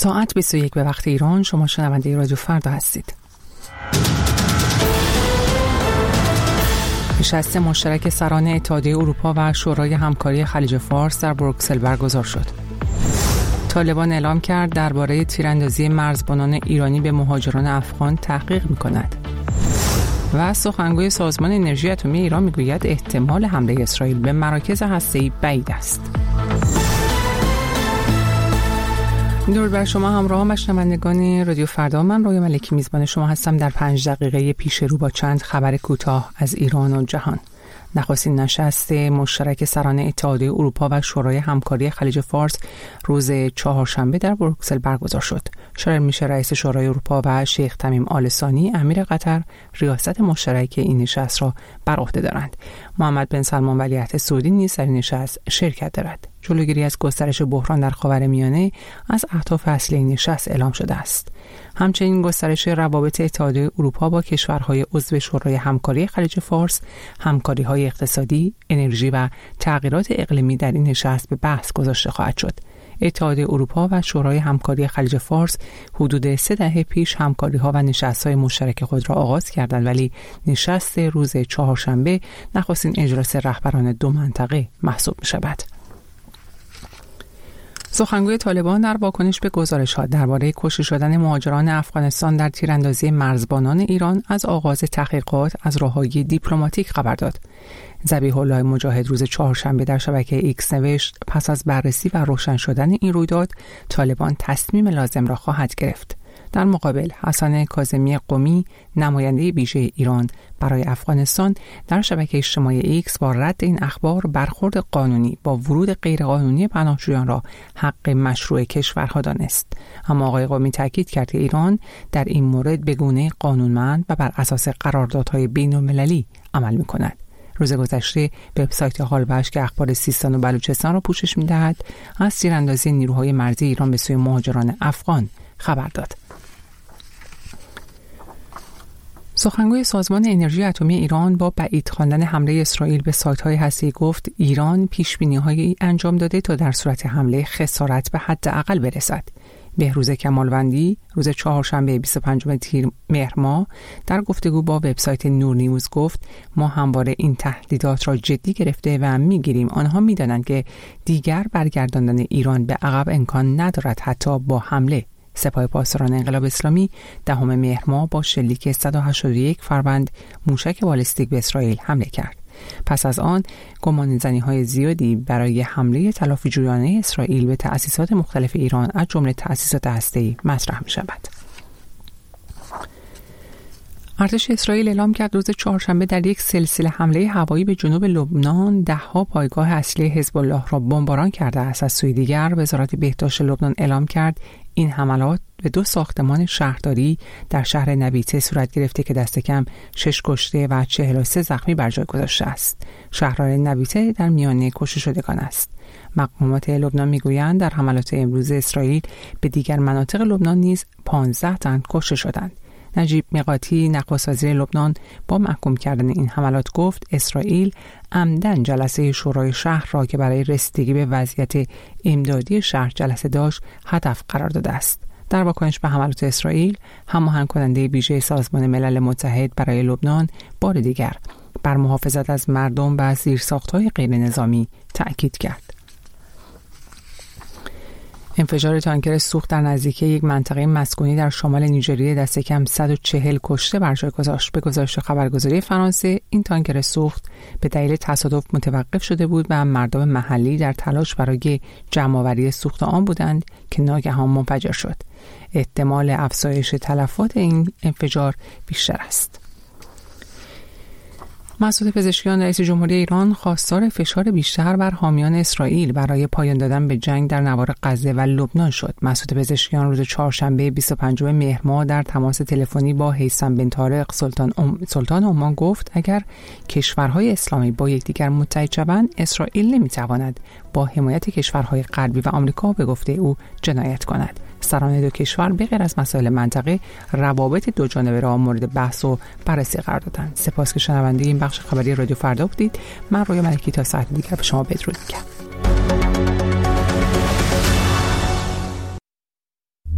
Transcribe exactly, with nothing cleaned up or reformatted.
ساعت بیست و یک به وقت ایران. شما شنونده رادیو فردا هستید. نشست مشترک سران اتحادیه اروپا و شورای همکاری خلیج فارس در بروکسل برگزار شد. طالبان اعلام کرد درباره تیراندازی مرزبانان ایرانی به مهاجران افغان تحقیق می‌کند. و سخنگوی سازمان انرژی اتمی ایران میگوید احتمال حمله اسرائیل به مراکز هسته‌ای بعید است. درود بر شما همراهان و شنوندگان رادیو فردا. من رویا ملکی میزبان شما هستم در پنج دقیقه پیش رو با چند خبر کوتاه از ایران و جهان. نخستین نشست مشترک سران اتحادیه اروپا و شورای همکاری خلیج فارس روز چهارشنبه در بروکسل برگزار شد. شارل میشل رئیس شورای اروپا و شیخ تمیم آل ثانی امیر قطر ریاست مشترک این نشست را بر عهده دارند. محمد بن سلمان ولیعهد سعودی نیز در نشست شرکت دارد. جلوگیری از گسترش بحران در خاورمیانه از اهداف اصلی این نشست اعلام شده است. همچنین گسترش روابط اتحادیه اروپا با کشورهای عضو شورای همکاری خلیج فارس، همکاری‌های اقتصادی، انرژی و تغییرات اقلیمی در این نشست به بحث گذاشته خواهد شد. اتحادیه اروپا و شورای همکاری خلیج فارس حدود سه دهه پیش همکاری‌ها و نشست‌های مشترک خود را آغاز کردند، ولی نشست روز چهارشنبه نخستین اجلاس رهبران دو منطقه محسوب می‌شود. سخنگوی طالبان در واکنش به گزارش‌ها درباره کشته شدن مهاجران افغانستان در تیراندازی مرزبانان ایران از آغاز تحقیقات از راه‌های دیپلماتیک خبر داد. ذبیح الله مجاهد روز چهارشنبه در شبکه ایکس نوشت پس از بررسی و روشن شدن این رویداد طالبان تصمیم لازم را خواهد گرفت. در مقابل حسن کاظمی قمی نماینده ویژه ایران برای افغانستان در شبکه اجتماعی ایکس با رد این اخبار برخورد قانونی با ورود غیرقانونی پناهجویان را حق مشروع کشورها دانست. اما آقای قمی تاکید کرد که ایران در این مورد به گونه قانونمند و بر اساس قراردادهای بین‌المللی عمل می‌کند. روز گذشته وبسایت حالبش که اخبار سیستان و بلوچستان را پوشش می‌دهد از تیراندازی نیروهای مرزی ایران به سوی مهاجران افغان خبر داد. سخنگوی سازمان انرژی اتمی ایران با بعید خواندن حمله اسرائیل به سایت‌های هسته‌ای گفت ایران پیش‌بینی‌هایی انجام داده تا در صورت حمله خسارت به حداقل برسد. بهروز کمالوندی روز چهارشنبه بیست و پنجم تیر مهر ماه در گفتگو با وبسایت نور نیوز گفت ما همواره این تهدیدات را جدی گرفته و می‌گیریم. آنها می‌دانند که دیگر برگرداندن ایران به عقب امکان ندارد، حتی با حمله. سپاه پاسداران انقلاب اسلامی دهم مهر ماه با شلیک صد و هشتاد و یک فروند موشک بالستیک به اسرائیل حمله کرد. پس از آن گمانه‌زنی‌های زیادی برای حمله تلافی‌جویانه اسرائیل به تأسیسات مختلف ایران از جمله تأسیسات هسته‌ای مطرح می‌شود. ارتش اسرائیل اعلام کرد روز چهارشنبه در یک سلسله حمله هوایی به جنوب لبنان ده‌ها پایگاه اصلی حزب الله را بمباران کرده است. از سوی دیگر وزارت بهداشت لبنان اعلام کرد این حملات به دو ساختمان شهرداری در شهر نبیته صورت گرفته که دست کم شش کشته و چهل و سه زخمی بر جای گذاشته است. شهردار نبیته در میانه کشته شدگان است. مقامات لبنان میگویند در حملات امروز اسرائیل به دیگر مناطق لبنان نیز پانزده تن کشته شدند. نجیب میقاتی نخست وزیر لبنان با محکوم کردن این حملات گفت اسرائیل عمدن جلسه شورای شهر را که برای رسیدگی به وضعیت امدادی شهر جلسه داشت هدف قرار داده است. در واکنش به حملات اسرائیل هماهنگ کننده ویژه سازمان ملل متحد برای لبنان بار دیگر بر محافظت از مردم و زیرساخت‌های غیر نظامی تأکید کرد. انفجار تانکر سوخت در نزدیکی یک منطقه مسکونی در شمال نیجریه دست کم صد و چهل کشته بر جای گذاشت. به گزارش خبرگزاری فرانسه این تانکر سوخت به دلیل تصادف متوقف شده بود و مردم محلی در تلاش برای جمع‌آوری سوخت آن بودند که ناگهان منفجر شد. احتمال افزایش تلفات این انفجار بیشتر است. مسعود پزشکیان رئیس جمهوری ایران خواستار فشار بیشتر بر حامیان اسرائیل برای پایان دادن به جنگ در نوار غزه و لبنان شد. مسعود پزشکیان روز چهارشنبه بیست و پنجم مهر ماه در تماس تلفنی با هیثم بن طارق سلطان ام... سلطان عمان گفت اگر کشورهای اسلامی با یکدیگر متحد شوند اسرائیل نمیتواند با حمایت کشورهای غربی و آمریکا به گفته او جنایت کند. سران دو کشور به غیر از مسائل منطقه روابط دو جانبه را مورد بحث و بررسی قرار دادند. سپاس که شنونده این بخش خبری رادیو فردا بودید. من رویا ملکی تا ساعت دیگر به شما بدرود میگم.